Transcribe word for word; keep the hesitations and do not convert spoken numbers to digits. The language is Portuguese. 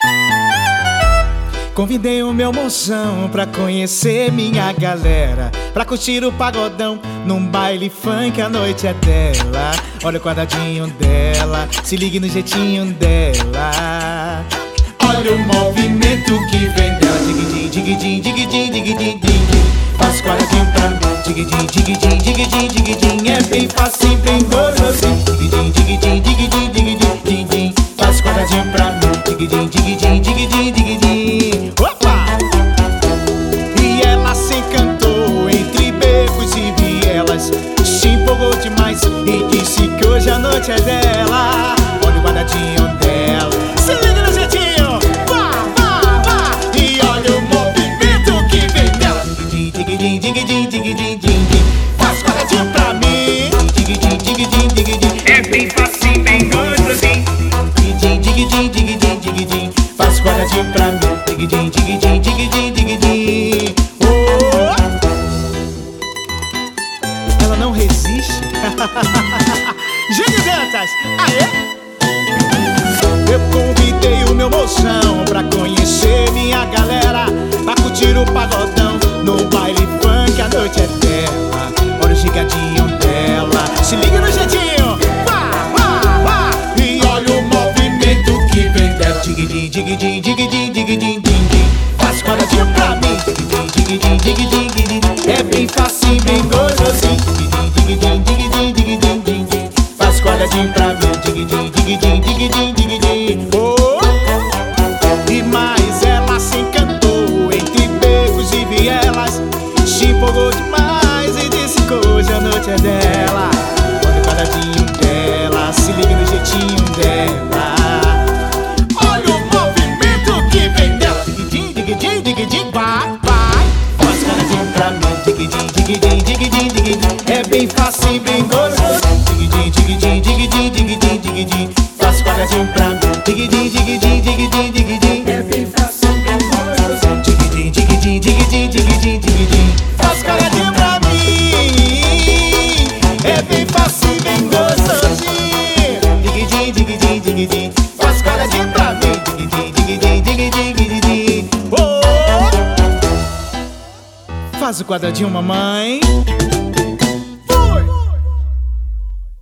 Convidei o meu moção pra conhecer minha galera, pra curtir o pagodão num baile funk, a noite é dela. Olha o quadradinho dela, se ligue no jeitinho dela. Olha o movimento que vem dela. Diguidim, diguidim, diguidim, diguidim, diguidim. Faz quadradinho pra mim. Diguidim, diguidim, diguidim, diguidim. É bem fácil, bem gostosinho. Diguidim, diguidim, diguidim, diguidim, diguidim. Faz quadradinho pra mim. Diguidim, diguidim, diguidim, diguidim. Opa! E ela se encantou entre becos e vielas, se empolgou demais e disse que hoje a noite é dela. Olha o quadradinho dela, se liga no jeitinho. Vá, vá, vá. E olha o movimento que vem dela. Diguidim, diguidim, diguidim, diguidim, diguidim. Faz quadradinho pra mim. Diguidim, diguidim, diguidim. É bem fácil, bem gostosinho. Diguidim, diguidim, diguidim, diguidim. Faz quadradinho pra mim. Diguidim, diguidim, diguidim, diguidim. Oh! Ela não resiste. Júnior Dantas, aê! Eu convidei o meu moção pra conhecer minha galera, pra curtir o pagodão no baile funk, a noite é dela. Olha o gigadinho dela, se liga no jeitinho. Vá, vá, vá. E olha o movimento que vem dela. Diguidim, diguidim, diguidim, diguidim, diguidim. Faz quadradinho pra mim. Diguidim, diguidim, diguidim, diguidim. É bem fácil, bem gostosinho. Diguidim, diguidim, diguidim, diguidim. Faz quadradinho pra mim. Diguidim, diguidim, diguidim, diguidim. Oh! E mais ela se encantou entre becos e vielas, se empolgou demais e disse que hoje a noite é dela. Olha o quadradinho dela, se liga no jeitinho dela. Olha o movimento que vem dela. Diguidim, diguidim, diguidim, vai, vai. Faz quadradinho pra mim. Diguidim, diguidim, diguidim, diguidim. É bem fácil e bem gostoso. Diguidim, diguidim, diguidim, diguidim, diguidim. Faz quadradinho pra mim. Diguidim, diguidim, diguidim, diguidim. É bem fácil, bem gostosinho. Diguidim, diguidim, diguidim, diguidim, diguidim. Faz quadradinho pra mim. É bem fácil e bem gostosinho. Diguidim, diguidim, diguidim. Faz quadradinho pra mim. Diguidim, diguidim, diguidim, diguidim. Oh! Faz o quadradinho, mamãe.